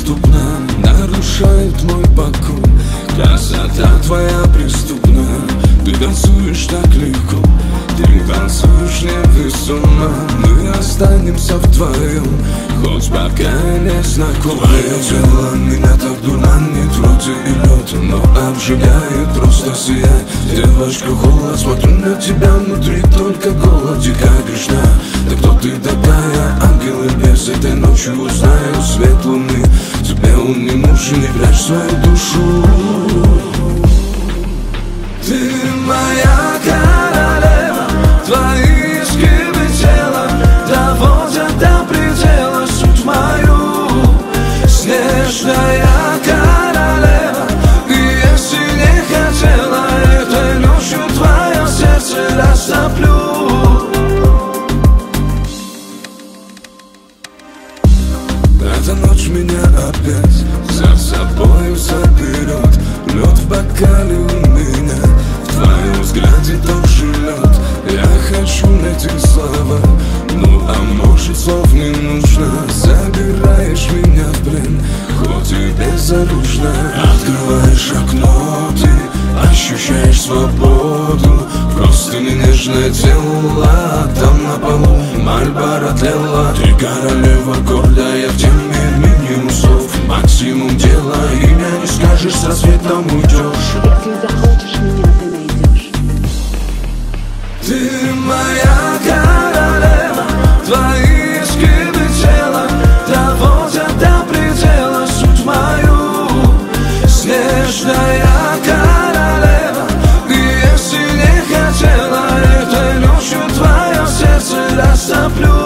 неприступна, нарушает мой покой. Красота твоя преступная, ты танцуешь так легко, ты танцуешь невесомо. Мы останемся вдвоем, хоть пока не знакомы. Твое тело меня так дурманит, вроде и лед, но обжигает, просто сияет. Девочка, холод, смотрю на тебя, внутри только голод. Дикая грешна, да кто ты такая? Ангел и бес, этой ночью узнаю свет луны. Тебе он не нужен, не прячь свою душу. Ты моя королева, твои изгибы тела доводят до предела суть мою. Снежная королева, и если не хотела, этой ночью твое сердце растоплю. Эта ночь меня опять за собою заберет. Лед в бокале у меня, в твоем взгляде тоже лед. Я хочу найти слова, ну а может слов не нужно. Забираешь меня в плен, хоть и безоружно. Открываешь окно, ты ощущаешь свободу. Просто не нежное тело, там на полу Мальборо тлела. Ты королева гордая, в теме минимум слов, максимум дела. Имя не скажешь, с рассветом уйдешь. Если захочешь меня, ты найдешь. Ты моя королева, твои изгибы тела доводят до предела суть мою. Снежная королева, и если не хотела, этой ночью твое сердце растоплю.